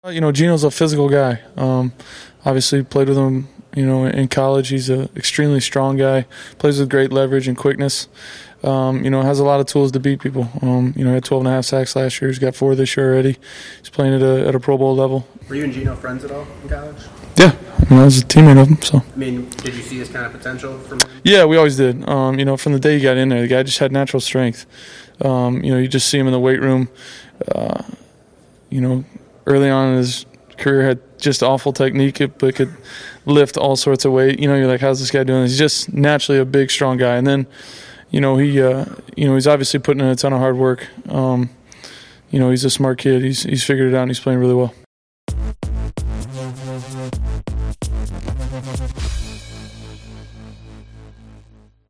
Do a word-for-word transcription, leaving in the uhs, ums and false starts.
You know, Gino's a physical guy. Um, obviously, played with him, you know, in college. He's an extremely strong guy. Plays with great leverage and quickness. Um, you know, has a lot of tools to beat people. Um, you know, he had twelve and a half sacks last year. He's got four this year already. He's playing at a at a Pro Bowl level. Were you and Gino friends at all in college? Yeah, I, mean, I was a teammate of him. So. I mean, did you see his kind of potential from him? Yeah, we always did. Um, you know, from the day he got in there, the guy just had natural strength. Um, you know, you just see him in the weight room. Uh, you know, early on in his career had just awful technique, but could lift all sorts of weight. You know, you're like, how's this guy doing? He's just naturally a big, strong guy. And then, you know, he, uh, you know, he's obviously putting in a ton of hard work. Um, you know, he's a smart kid. He's he's figured it out, and he's playing really well.